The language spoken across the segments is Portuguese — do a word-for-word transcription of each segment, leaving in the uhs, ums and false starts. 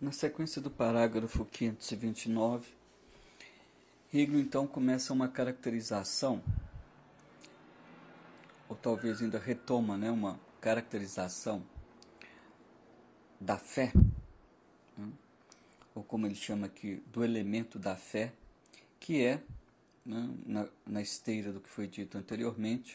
Na sequência do parágrafo quinhentos e vinte e nove, Hegel então começa uma caracterização, ou talvez ainda retoma, né, uma caracterização da fé, né, ou como ele chama aqui, do elemento da fé, que é, né, na, na esteira do que foi dito anteriormente,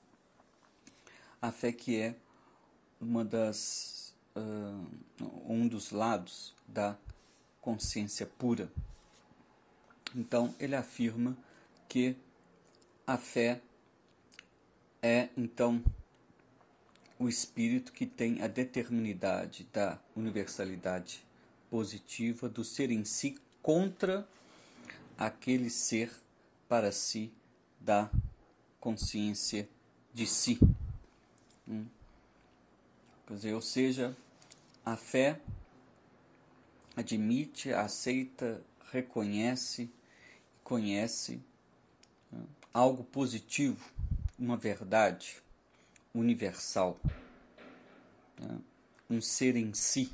a fé que é uma das, uh, um dos lados da consciência pura. Então, ele afirma que a fé é, então, o espírito que tem a determinidade da universalidade positiva do ser em si contra aquele ser para si da consciência de si. Hum. Quer dizer, ou seja, a fé admite, aceita, reconhece, conhece né, algo positivo, uma verdade universal, né, um ser em si.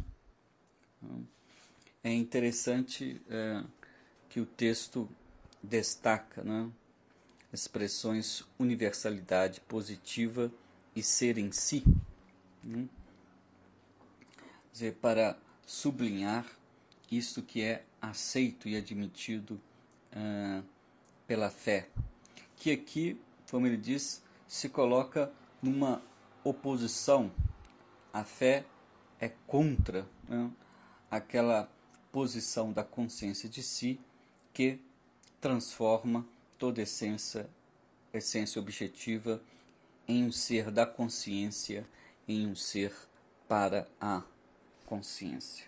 É interessante é, que o texto destaca, né, expressões universalidade positiva e ser em si, né, quer dizer, para sublinhar isto que é aceito e admitido uh, pela fé, que aqui, como ele diz, se coloca numa oposição. A fé é contra, né, aquela posição da consciência de si que transforma toda essência, essência objetiva em um ser da consciência, em um ser para a consciência.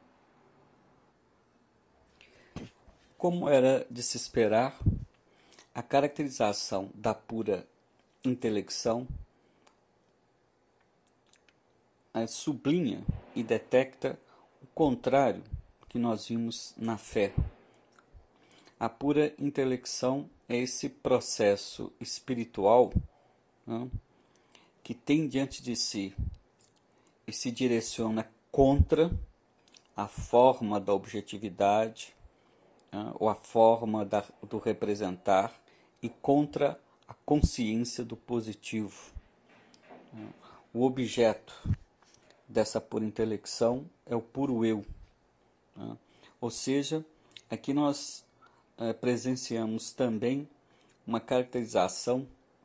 Como era de se esperar, a caracterização da pura intelecção sublinha e detecta o contrário que nós vimos na fé. A pura intelecção é esse processo espiritual, né, que tem diante de si e se direciona contra a forma da objetividade, né, ou a forma da, do representar, e contra a consciência do positivo. O objeto dessa pura intelecção é o puro eu. Né? Ou seja, aqui nós é, presenciamos também uma caracterização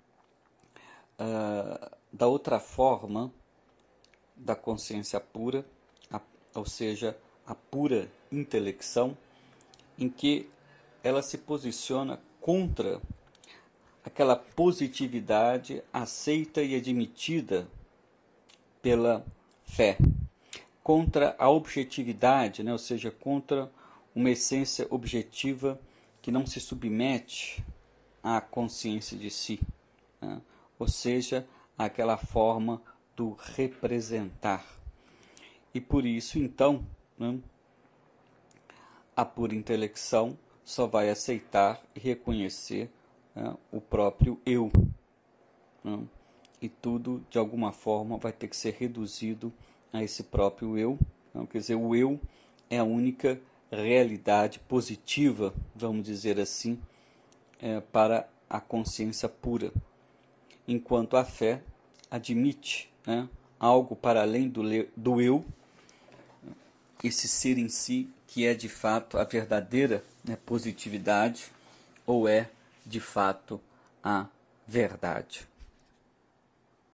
uh, da outra forma da consciência pura, a, ou seja, a pura intelecção, em que ela se posiciona contra aquela positividade aceita e admitida pela fé, contra a objetividade, né? Ou seja, contra uma essência objetiva que não se submete à consciência de si, né? Ou seja, aquela forma do representar. E por isso, então, né, a pura intelecção só vai aceitar e reconhecer, né, o próprio eu, né? E tudo, de alguma forma, vai ter que ser reduzido a esse próprio eu. Então, quer dizer, o eu é a única realidade positiva, vamos dizer assim, é, para a consciência pura. Enquanto a fé admite, né, algo para além do, do eu, esse ser em si, que é de fato a verdadeira, né, positividade, ou é de fato a verdade.